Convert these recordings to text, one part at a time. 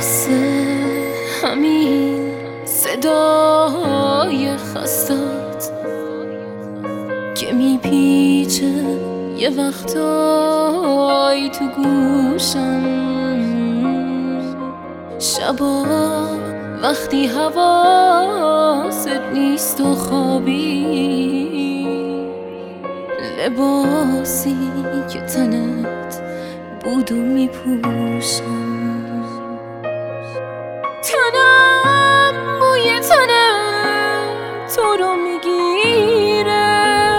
بس همین صدای خستت که میپیچه یه وقتایی تو گوشم، شبا وقتی حواست نیست و خوابی، لباسی که تنت بود و میپوشم. تنم موی تنت تو رو میگیره،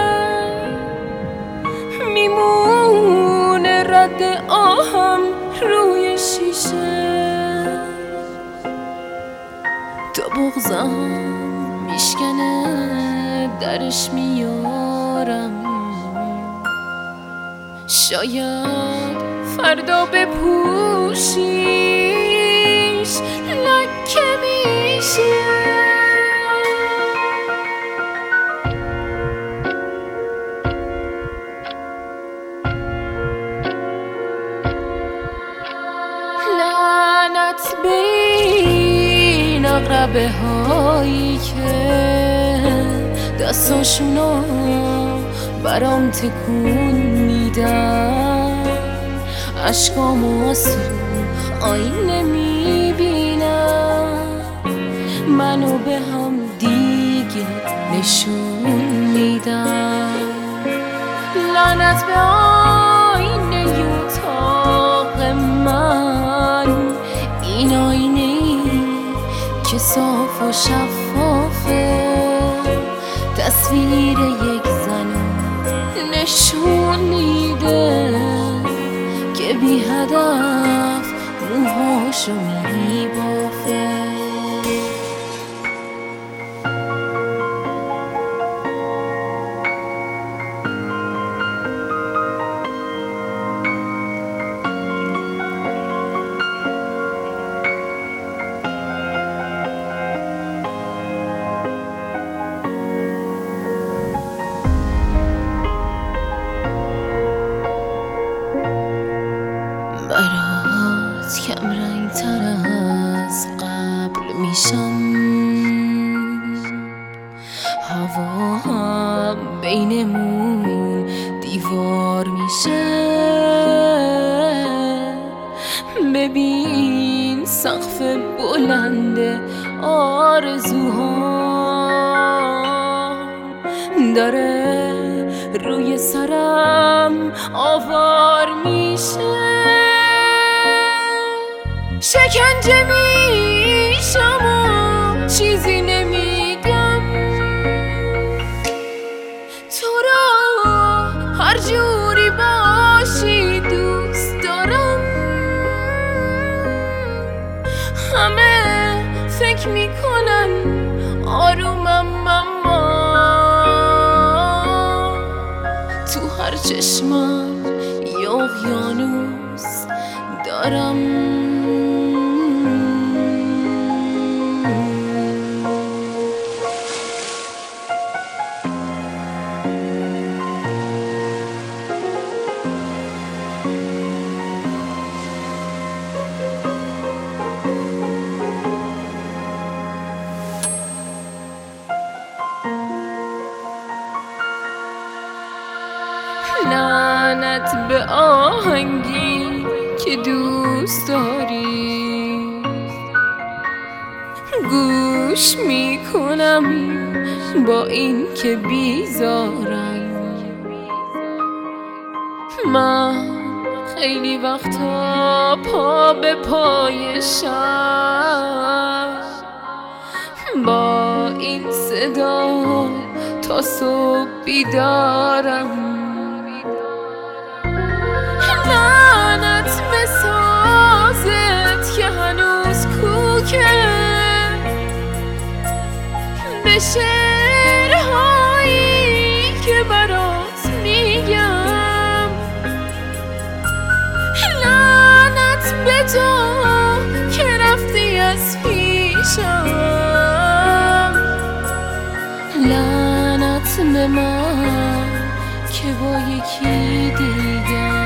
میمونه رد آهم روی شیشه، تا بغضم میشکنه درش میارم. شاید فردا بپوشیش لکه میشه. لعنت به این اقربه هایی که دستاشونو برام تکون میدن، عشقامو از تو آینه میبینم، منو به هم دیگه نشون میدم. لعنت به آینه اتاق من، این آینه‌ای که صاف و شفافه، تصویر یک زن نشون میده که بی هدف موهاشو میبافه. برات کم رنگ تر از قبل میشم، هوا هم بینمون دیوار میشه. ببین سقف بلند آرزوها داره روی سرم آوار میشه. شکنجه میشم و چیزی نمیگم، تو را هر جوری باشی دوست دارم. همه فکر میکنن آرومم، اما تو هر چشمم یه اقیانوس دارم. لعنت به آهنگی که دوست داری، گوش میکنم با این که بیزارم. من خیلی وقتا پا به پای شب با این صدا تا صبح بیدارم. لعنت به سازت که هنوز کوکه، به شعرهایی که برات میگم. لعنت به تو که رفتی از پیشم، لعنت به من که با یکی دیگر